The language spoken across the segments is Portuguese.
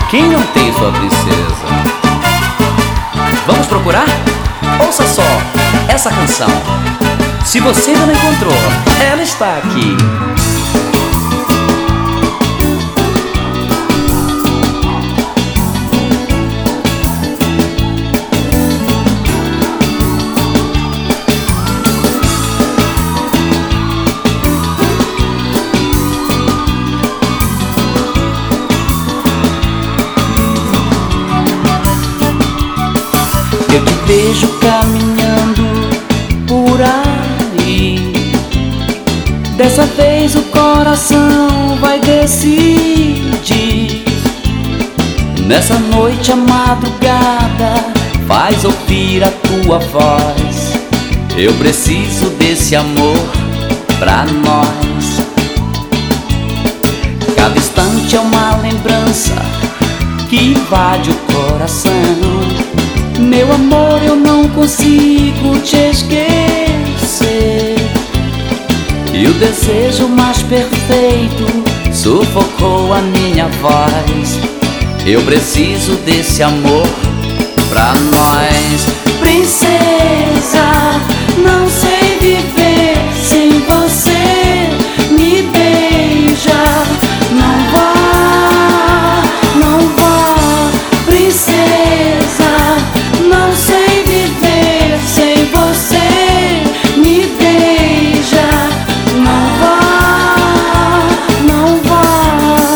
Quem não tem sua princesa? Vamos procurar? Ouça só essa canção. Se você ainda não encontrou, ela está aqui. Eu te vejo caminhando por aí. Dessa vez o coração vai decidir. Nessa noite a madrugada faz ouvir a tua voz. Eu preciso desse amor pra nós. Cada instante é uma lembrança que invade o coração. Meu amor, eu não consigo te esquecer. E o desejo mais perfeito sufocou a minha voz. Eu preciso desse amor pra nós. Princesa, não sei viver sem você. Me beija, não vá, não vá. Princesa, não sei viver sem você. Me beija, não vá, não vá.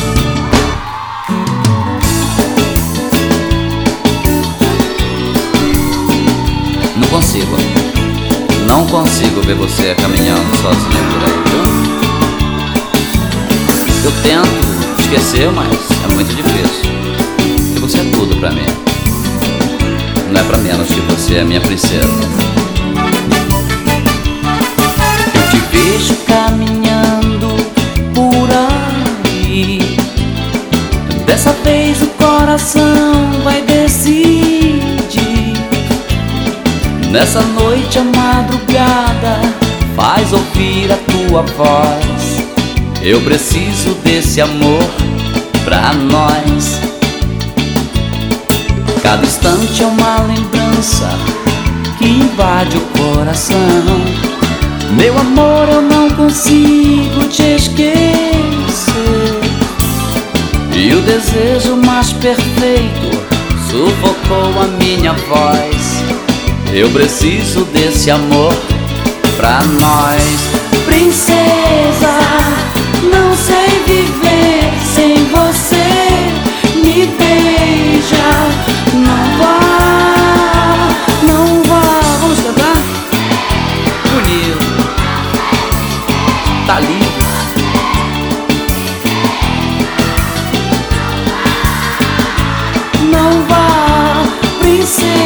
Não consigo ver você caminhando sozinha por aí, viu? Eu tento esquecer, mas é muito difícil. E você é tudo pra mim. Não é pra menos que você é minha princesa. Eu te vejo caminhando por aí. Dessa vez o coração vai decidir. Nessa noite a madrugada faz ouvir a tua voz. Eu preciso desse amor pra nós. Cada instante é uma lembrança que invade o coração. Meu amor, eu não consigo te esquecer. E o desejo mais perfeito sufocou a minha voz. Eu preciso desse amor pra nós. Princesa, não sei viver sem você. Me beija, não vá, não vá. Vamos cantar? Bonito. Tá lindo. Não vá, princesa.